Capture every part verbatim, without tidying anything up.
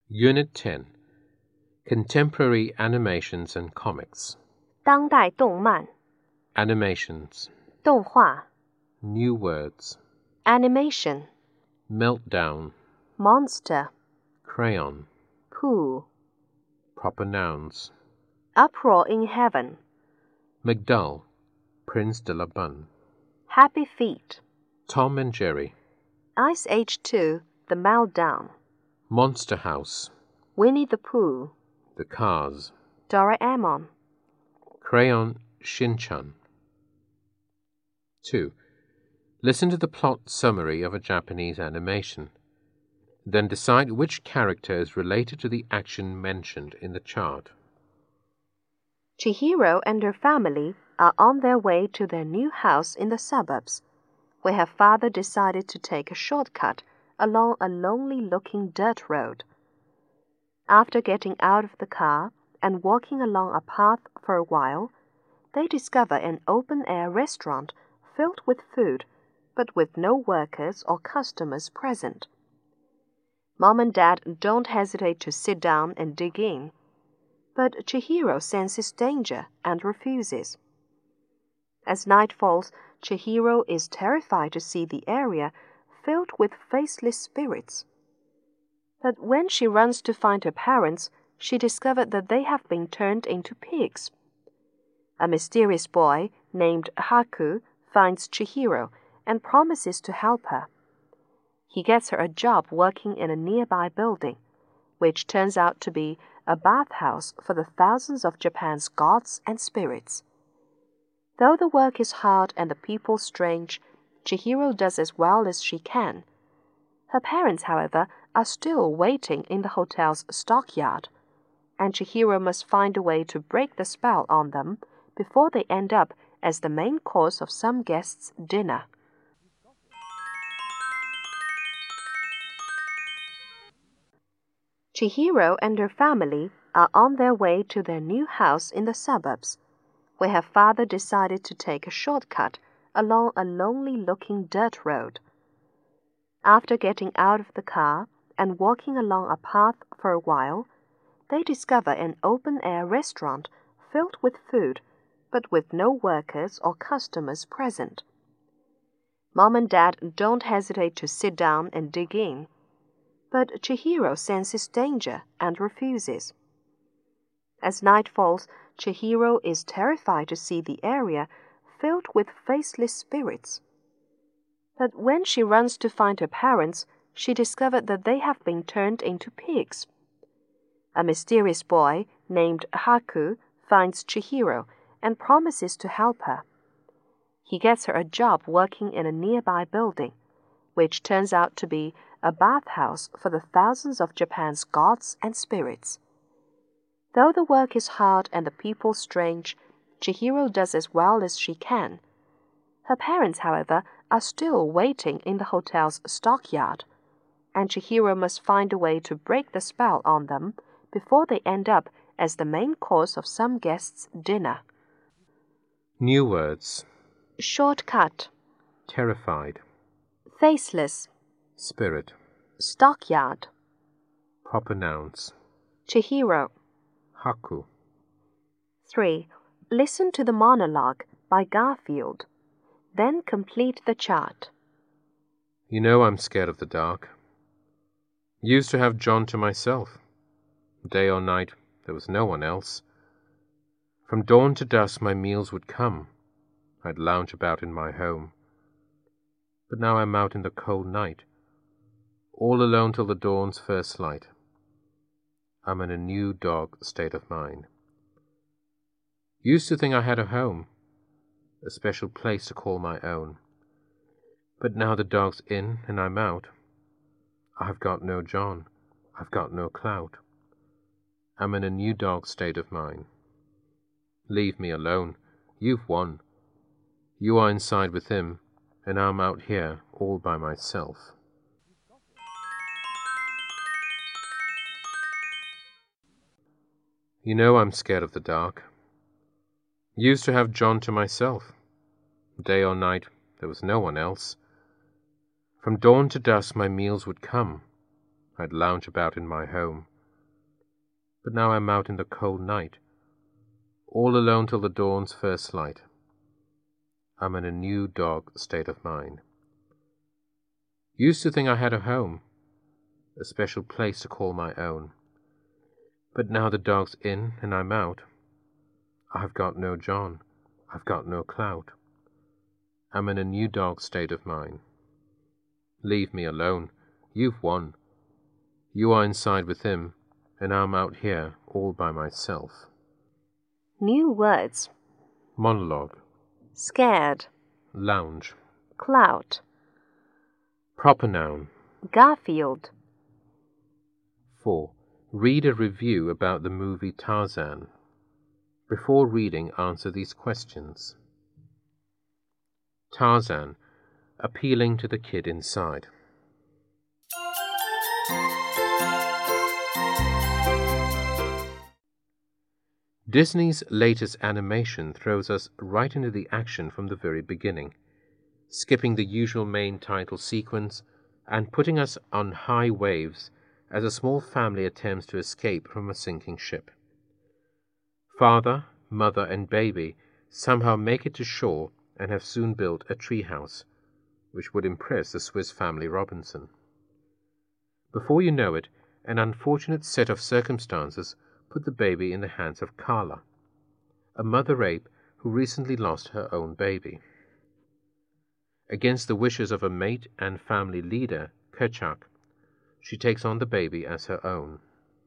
Unit ten. Contemporary Animations and Comics. 当代动漫 Animations. 动画 New words. Animation Meltdown. Monster Crayon. Pooh Proper nouns. Uproar in Heaven McDull. Prince de la Bun. Happy Feet Tom and Jerry. Ice Age two The Meltdown Monster House. Winnie the Pooh The Cars. Doraemon Crayon Shin-chan. two. Listen to the plot summary of a Japanese animation. Then decide which character is related to the action mentioned in the chart. Chihiro and her family are on their way to their new house in the suburbs, where her father decided to take a shortcut along a lonely-looking dirt road. After getting out of the car and walking along a path for a while, they discover an open-air restaurant filled with food, but with no workers or customers present. Mom and Dad don't hesitate to sit down and dig in, but Chihiro senses danger and refuses. As night falls, Chihiro is terrified to see the area filled with faceless spirits. But when she runs to find her parents, she discovers that they have been turned into pigs. A mysterious boy named Haku finds Chihiro and promises to help her. He gets her a job working in a nearby building, which turns out to be a bathhouse for the thousands of Japan's gods and spirits. Though the work is hard and the people strange, Chihiro does as well as she can. Her parents, however, are still waiting in the hotel's stockyard, and Chihiro must find a way to break the spell on them before they end up as the main course of some guest's dinner. Chihiro and her family are on their way to their new house in the suburbs, where her father decided to take a shortcut along a lonely-looking dirt road. After getting out of the car and walking along a path for a while, they discover an open-air restaurant filled with food, but with no workers or customers present. Mom and Dad don't hesitate to sit down and dig in, but Chihiro senses danger and refuses. As night falls, Chihiro is terrified to see the area filled with faceless spirits. But when she runs to find her parents, she discovers that they have been turned into pigs. A mysterious boy named Haku finds Chihiro and promises to help her. He gets her a job working in a nearby building, which turns out to be a bathhouse for the thousands of Japan's gods and spirits. Though the work is hard and the people strange, Chihiro does as well as she can. Her parents, however, are still waiting in the hotel's stockyard, and Chihiro must find a way to break the spell on them before they end up as the main course of some guest's dinner. New words. Shortcut Terrified. Faceless Spirit. Stockyard Proper nouns. Chihiro. Haku. three. Listen to the monologue by Garfield. Then complete the chart. You know I'm scared of the dark. Used to have John to myself. Day or night, there was no one else. From dawn to dusk my meals would come. I'd lounge about in my home. But now I'm out in the cold night, all alone till the dawn's first light. I'm in a new dog state of mind. Used to think I had a home, a special place to call my own. But now the dog's in and I'm out. I've got no John, I've got no clout. I'm in a new dog state of mind. Leave me alone, you've won. You are inside with him, and I'm out here all by myself. You know I'm scared of the dark. Used to have John to myself. Day or night, there was no one else. From dawn to dusk my meals would come. I'd lounge about in my home. But now I'm out in the cold night, all alone till the dawn's first light. I'm in a new dog state of mind. Used to think I had a home, a special place to call my own. But now the dog's in and I'm out. I've got no John, I've got no clout. I'm in a new dog state of mind. Leave me alone, you've won. You are inside with him, and I'm out here all by myself. New words. Monologue. Scared. Lounge. Clout. Proper noun. Garfield. four. Read a review about the movie Tarzan. Before reading, answer these questions. Tarzan, appealing to the kid inside. Disney's latest animation throws us right into the action from the very beginning, skipping the usual main title sequence and putting us on high waves as a small family attempts to escape from a sinking ship. Father, mother, and baby somehow make it to shore and have soon built a treehouse, which would impress the Swiss Family Robinson. Before you know it, an unfortunate set of circumstances put the baby in the hands of Carla, a mother ape who recently lost her own baby. Against the wishes of a mate and family leader, Kerchak, she takes on the baby as her own.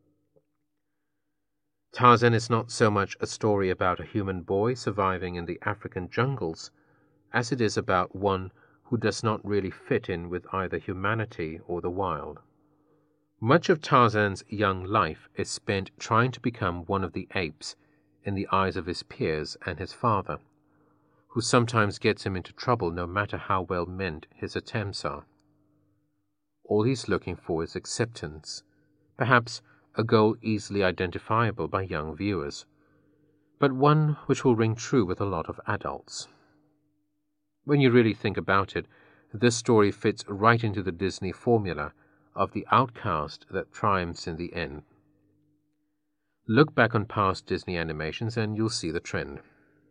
Tarzan is not so much a story about a human boy surviving in the African jungles as it is about one who does not really fit in with either humanity or the wild. Much of Tarzan's young life is spent trying to become one of the apes in the eyes of his peers and his father, who sometimes gets him into trouble no matter how well meant his attempts are. All he's looking for is acceptance, perhaps a goal easily identifiable by young viewers, but one which will ring true with a lot of adults. When you really think about it, this story fits right into the Disney formula of the outcast that triumphs in the end. Look back on past Disney animations and you'll see the trend.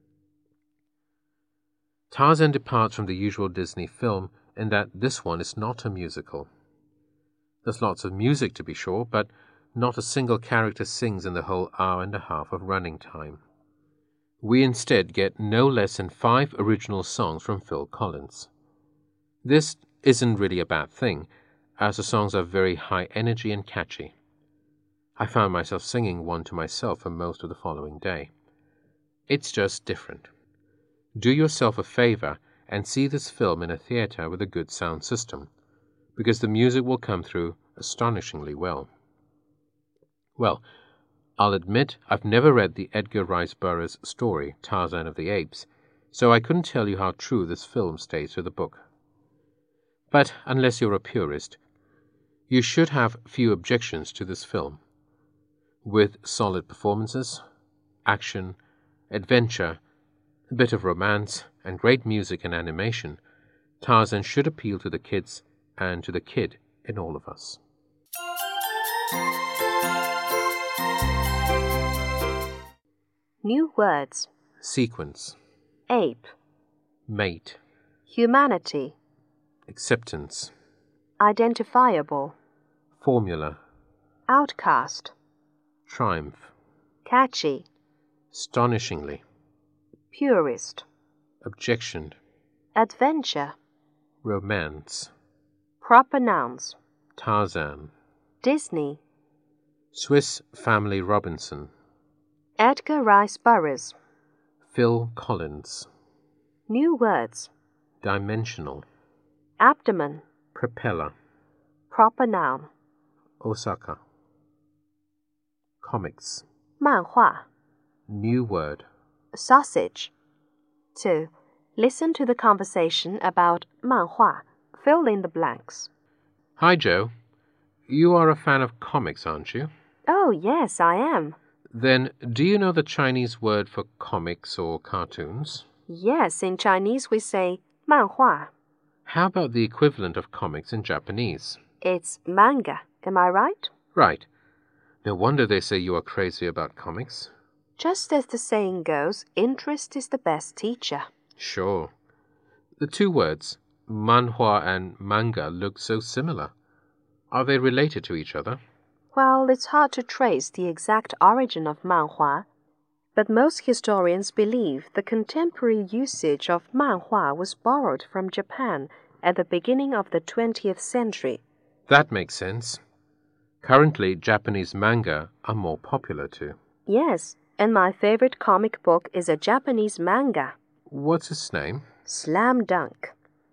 Tarzan departs from the usual Disney film in that this one is not a musical. There's lots of music to be sure, but not a single character sings in the whole hour and a half of running time. We instead get no less than five original songs from Phil Collins. This isn't really a bad thing, as the songs are very high energy and catchy. I found myself singing one to myself for most of the following day. It's just different. Do yourself a favor and see this film in a theater with a good sound system, because the music will come through astonishingly well. Well, I'll admit I've never read the Edgar Rice Burroughs story, Tarzan of the Apes, so I couldn't tell you how true this film stays to the book. But unless you're a purist, you should have few objections to this film. With solid performances, action, adventure, a bit of romance, and great music and animation, Tarzan should appeal to the kids and to the kid in all of us. New words. Sequence. Ape. Mate. Humanity. Acceptance. Identifiable. Formula. Outcast. Triumph. Catchy. Astonishingly. Purist. Objection. Adventure. Romance. Proper nouns. Tarzan. Disney. Swiss Family Robinson. Edgar Rice Burroughs. Phil Collins. New words. Dimensional. Abdomen. Propeller. Proper noun. Osaka. Comics. 漫画. New word. Sausage. two. Listen to the conversation about 漫画. Fill in the blanks. Hi, Joe. You are a fan of comics, aren't you? Oh, yes, I am. Then, do you know the Chinese word for comics or cartoons? Yes, in Chinese we say 漫画. How about the equivalent of comics in Japanese? It's manga, am I right? Right. No wonder they say you are crazy about comics. Just as the saying goes, interest is the best teacher. Sure. The two words, manhua and manga, look so similar. Are they related to each other? Well, it's hard to trace the exact origin of manhua, but most historians believe the contemporary usage of manhua was borrowed from Japan at the beginning of the twentieth century. That makes sense. Currently, Japanese manga are more popular too. Yes, and my favorite comic book is a Japanese manga. What's its name? Slam Dunk.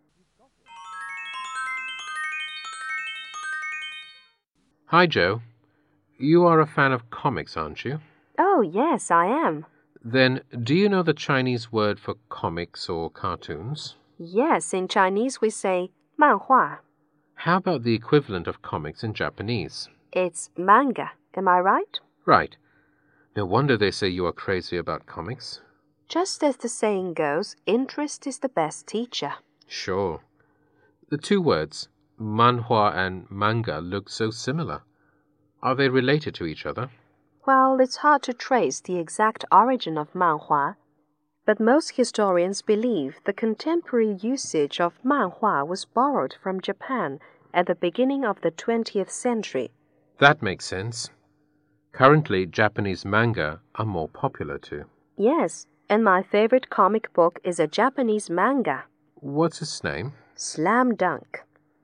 Hi, Joe. You are a fan of comics, aren't you? Oh, yes, I am. Then, do you know the Chinese word for comics or cartoons? Yes, in Chinese we say 漫画. How about the equivalent of comics in Japanese? It's manga, am I right? Right. No wonder they say you are crazy about comics. Just as the saying goes, interest is the best teacher. Sure. The two words, manhua and manga, look so similar. Are they related to each other? Well, it's hard to trace the exact origin of manhua, but most historians believe the contemporary usage of manhua was borrowed from Japan at the beginning of the twentieth century. That makes sense. Currently, Japanese manga are more popular too. Yes, and my favorite comic book is a Japanese manga. What's its name? Slam Dunk.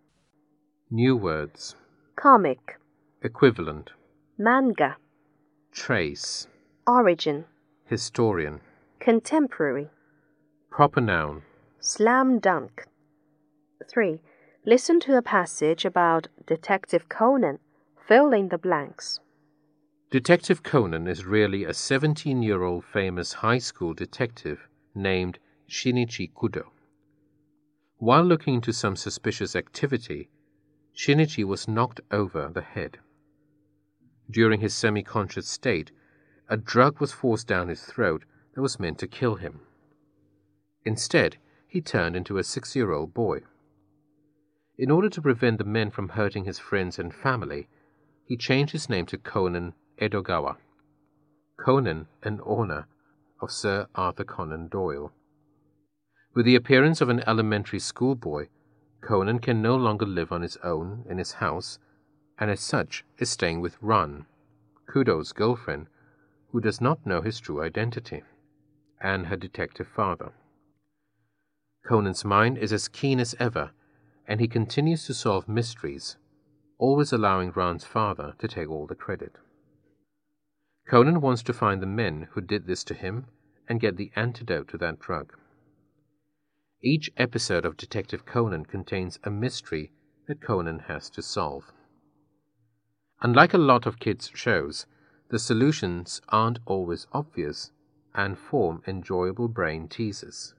New words. Comic. Equivalent. Manga. Trace. Origin. Historian. Contemporary. Proper noun. Slam dunk. three. Listen to a passage about Detective Conan. Fill in the blanks. Detective Conan is really a seventeen-year-old famous high school detective named Shinichi Kudo. While looking into some suspicious activity, Shinichi was knocked over the head. During his semi-conscious state, a drug was forced down his throat that was meant to kill him. Instead, he turned into a six-year-old boy. In order to prevent the men from hurting his friends and family, he changed his name to Conan Edogawa. Conan, an owner of Sir Arthur Conan Doyle. With the appearance of an elementary school boy, Conan can no longer live on his own in his house, and as such is staying with Run, Kudo's girlfriend, who does not know his true identity, and her detective father. Conan's mind is as keen as ever, and he continues to solve mysteries, always allowing Ran's father to take all the credit. Conan wants to find the men who did this to him and get the antidote to that drug. Each episode of Detective Conan contains a mystery that Conan has to solve. Unlike a lot of kids' shows, the solutions aren't always obvious and form enjoyable brain teasers.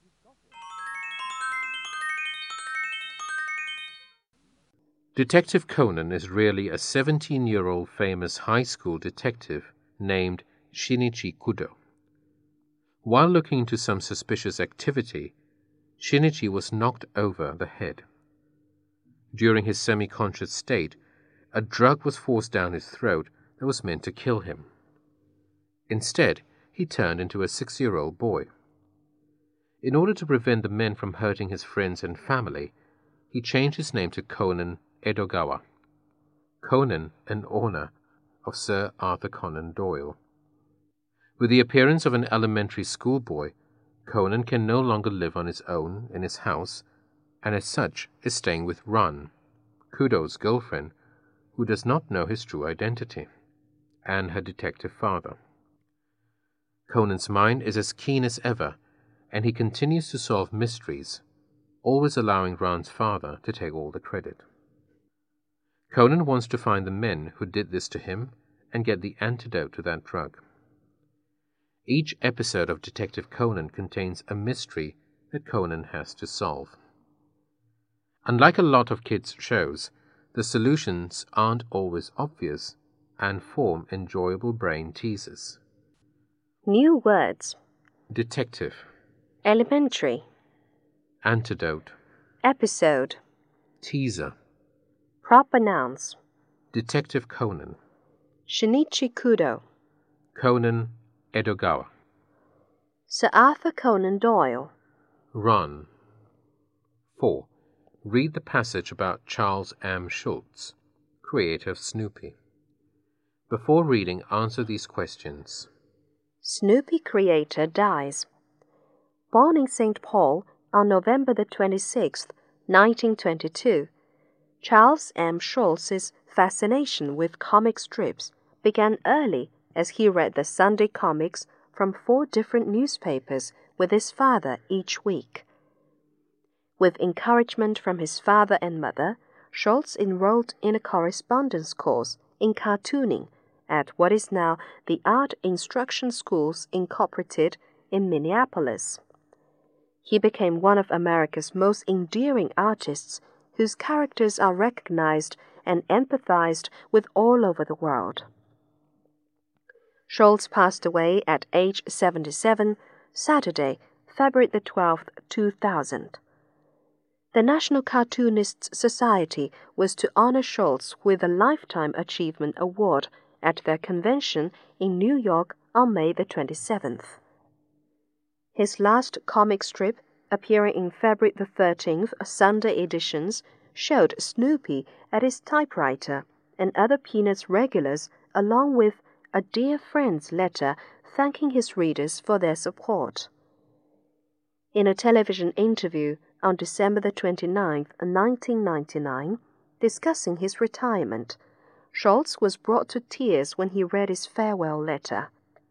Detective Conan is really a seventeen-year-old famous high school detective named Shinichi Kudo. While looking into some suspicious activity, Shinichi was knocked over the head. During his semi-conscious state, a drug was forced down his throat that was meant to kill him. Instead, he turned into a six-year-old boy. In order to prevent the men from hurting his friends and family, he changed his name to Conan Edogawa. Conan, an owner of Sir Arthur Conan Doyle. With the appearance of an elementary school boy, Conan can no longer live on his own in his house, and as such is staying with Run, Kudo's girlfriend, who does not know his true identity, and her detective father. Conan's mind is as keen as ever, and he continues to solve mysteries, always allowing Ran's father to take all the credit. Conan wants to find the men who did this to him and get the antidote to that drug. Each episode of Detective Conan contains a mystery that Conan has to solve. Unlike a lot of kids' shows, the solutions aren't always obvious and form enjoyable brain teasers. New words. Detective. Elementary. Antidote. Episode. Teaser. Proper nouns. Detective Conan. Shinichi Kudo, Conan Edogawa. Sir Arthur Conan Doyle. Run. four. Read the passage about Charles M. Schulz, creator of Snoopy. Before reading, answer these questions. Snoopy creator dies. Born in Saint Paul on November the twenty-sixth, nineteen twenty-two, Charles M. Schulz's fascination with comic strips began early as he read the Sunday comics from four different newspapers with his father each week. With encouragement from his father and mother, Schulz enrolled in a correspondence course in cartooning at what is now the Art Instruction Schools Incorporated in Minneapolis. He became one of America's most endearing artists whose characters are recognized and empathized with all over the world. Schulz passed away at age seventy-seven, Saturday, February the twelfth, two thousand. The National Cartoonists Society was to honor Schulz with a Lifetime Achievement Award at their convention in New York on May the twenty-seventh. His last comic strip, appearing in February the thirteenth Sunday editions, showed Snoopy at his typewriter and other Peanuts regulars, along with a Dear Friends letter thanking his readers for their support. In a television interview on December the twenty-ninth, nineteen ninety-nine, discussing his retirement, Schulz was brought to tears when he read his farewell letter.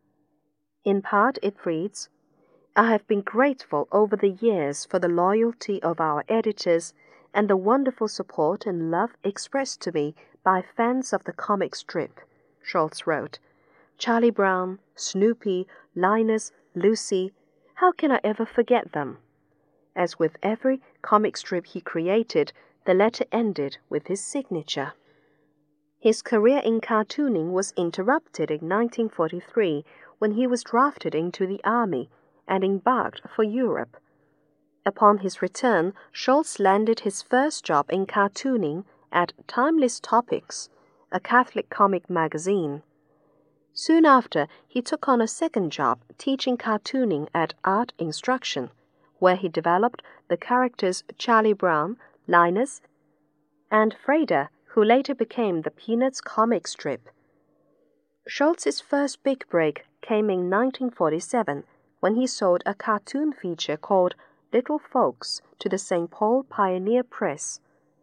In part it reads, "I have been grateful over the years for the loyalty of our editors and the wonderful support and love expressed to me by fans of the comic strip," Schulz wrote. "Charlie Brown, Snoopy, Linus, Lucy, how can I ever forget them?" As with every comic strip he created, the letter ended with his signature. His career in cartooning was interrupted in nineteen forty-three when he was drafted into the army and embarked for Europe. Upon his return, Schulz landed his first job in cartooning at Timeless Topics, a Catholic comic magazine. Soon after, he took on a second job teaching cartooning at Art Instruction, where he developed the characters Charlie Brown, Linus, and Freda, who later became the Peanuts comic strip. Schulz's first big break came in nineteen forty-seven when he sold a cartoon feature called Little Folks to the Saint Paul Pioneer Press.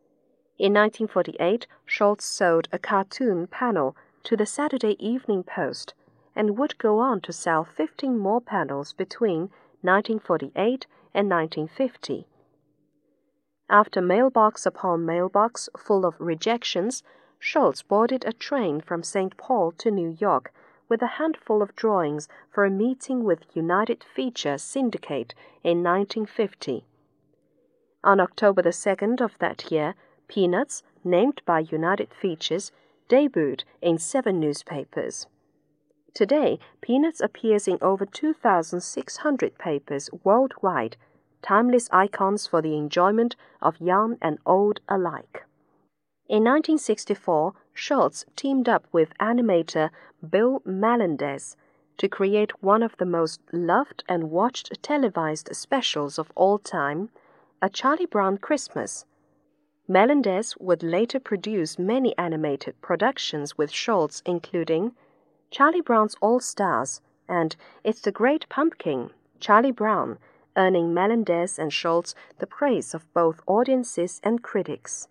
In nineteen forty-eight, Schulz sold a cartoon panel to the Saturday Evening Post and would go on to sell fifteen more panels between nineteen forty-eight and nineteen fifty. After mailbox upon mailbox full of rejections, Schulz boarded a train from Saint Paul to New York with a handful of drawings for a meeting with United Feature Syndicate in nineteen fifty. On October the second of that year, Peanuts, named by United Features, debuted in seven newspapers. Today, Peanuts appears in over two thousand six hundred papers worldwide, timeless icons for the enjoyment of young and old alike. In nineteen sixty-four, Schulz teamed up with animator Bill Melendez to create one of the most loved and watched televised specials of all time, A Charlie Brown Christmas. Melendez would later produce many animated productions with Schulz, including Charlie Brown's All Stars and It's the Great Pumpkin, Charlie Brown, earning Melendez and Schulz the praise of both audiences and critics.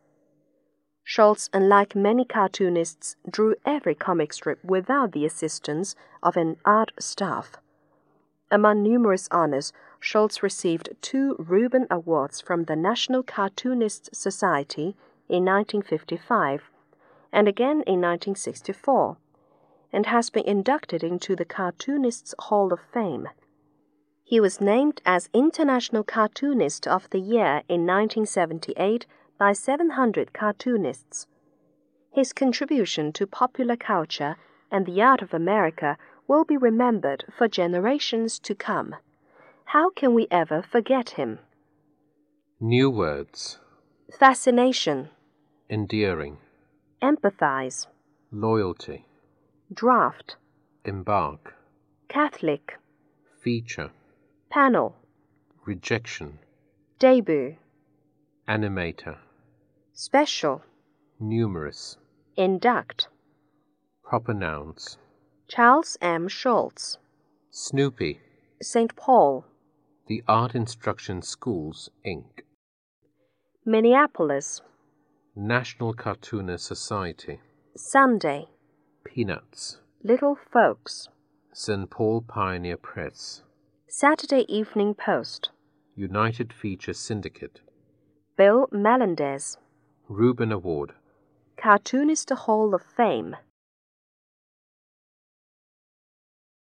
Schulz, unlike many cartoonists, drew every comic strip without the assistance of an art staff. Among numerous honors, Schulz received two Reuben Awards from the National Cartoonists Society in nineteen fifty-five and again in nineteen sixty-four, and has been inducted into the Cartoonists Hall of Fame. He was named as International Cartoonist of the Year in nineteen seventy-eight by seven hundred cartoonists. His contribution to popular culture and the art of America will be remembered for generations to come. How can we ever forget him? New words. Fascination. Endearing. Empathize. Loyalty. Draft. Embark. Catholic. Feature. Panel. Rejection. Debut. Animator. Special. Numerous. Induct. Proper nouns. Charles M. Schultz. Snoopy. Saint Paul. The Art Instruction Schools, Incorporated. Minneapolis. National Cartoonist Society. Sunday. Peanuts. Little Folks. Saint Paul Pioneer Press. Saturday Evening Post. United Feature Syndicate. Bill Melendez. Reuben Award. Cartoonist Hall of Fame.